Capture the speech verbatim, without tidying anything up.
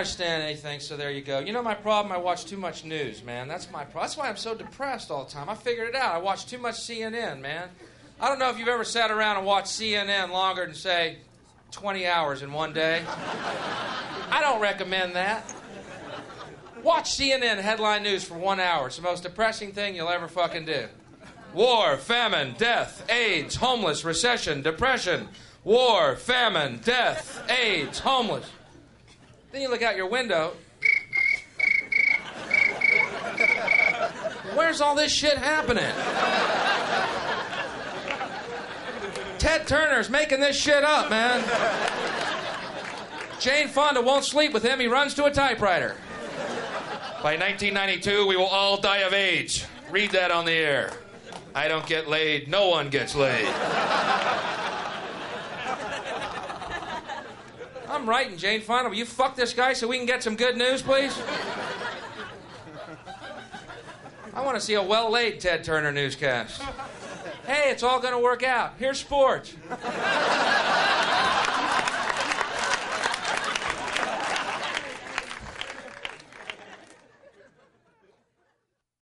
understand anything, so there you go. You know my problem? I watch too much news, man. That's my problem. That's why I'm so depressed all the time. I figured it out. I watch too much C N N, man. I don't know if you've ever sat around and watched C N N longer than, say, twenty hours in one day. I don't recommend that. Watch C N N headline news for one hour. It's the most depressing thing you'll ever fucking do. War, famine, death, AIDS, homeless, recession, depression. War, famine, death, AIDS, homeless. Then you look out your window. Where's all this shit happening? Ted Turner's making this shit up, man. Jane Fonda won't sleep with him. He runs to a typewriter. By nineteen ninety-two, we will all die of AIDS. Read that on the air. I don't get laid. No one gets laid. I'm writing, Jane Fonda. Will you fuck this guy so we can get some good news, please? I want to see a well-laid Ted Turner newscast. Hey, it's all going to work out. Here's sports.